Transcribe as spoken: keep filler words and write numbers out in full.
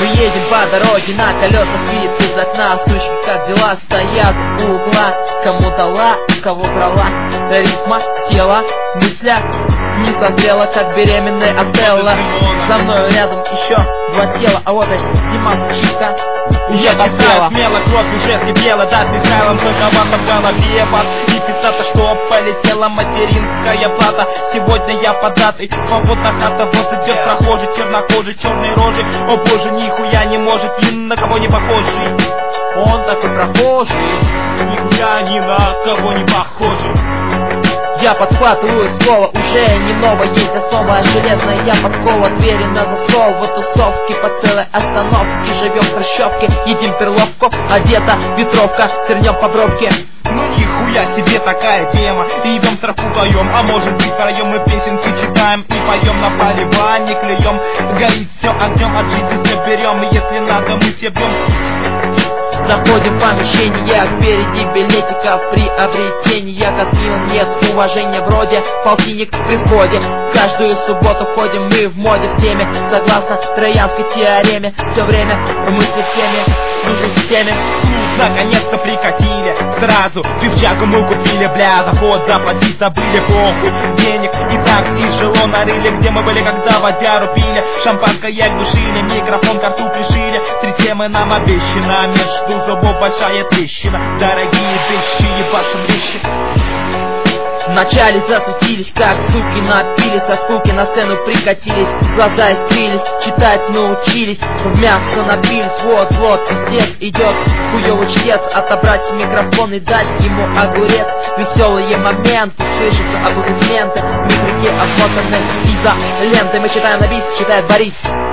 Мы едем по дороге, на колесах вид из окна. Сучки, как дела, стоят у угла. Кому дала, кого брала, ритма тела, мысля не созрела, как беременная Отелло. За мною рядом еще два тела, а вот и Димас Чика уже поспела. Смело, кровь уже скипела, да, с Михайлом сложновато в голове бас. И писаться, что полетела материнская плата. Сегодня я податый, свободна хата. Вот идет прохожий, чернокожий, черной рожи. О боже, нихуя не может, ни на кого не похожий. Он такой прохожий, нихуя ни на кого не похожий. Я подхватываю слово, уже не новое, есть особая железная я подкова. Двери на засов, в тусовке по целой остановке. Живем в хрущевке, едим перловку, одета ветровка, сырнем по бровке. Ну нихуя себе такая тема. И идем тропу вдвоем, а может быть втроем. Мы песенки читаем и поем, на поливане клюем. Горит все огнем, от жизни все берем. И если надо, мы все бьем. Заходим в помещение, впереди билетика приобретения. Как мило, нет уважения, вроде полтинник при входе. Каждую субботу ходим мы в моде, в теме. Согласно троянской теореме, все время мысли в теме, нужны в теме. Наконец-то прикатили, сразу пивчагу мы купили. Бля, за вход заплатить забыли, похуй. Денег и так тяжело нарыли. Где мы были, когда водяру пили? Шампанское глушили, микрофон к рту пришили. Три темы нам обещано, между зубов большая трещина. Дорогие вещи, ебашим вещи. Вначале засветились, как суки напились, со скуки на сцену прикатились, глаза искрились, читать научились, в мясо напились, вот-вот, пиздец идет, хуёвый чтец, отобрать микрофон и дать ему огурец. Веселые моменты, слышатся аплодисменты, микрофоны обмотаны изолентой. Мы читаем на бис, читает Борис.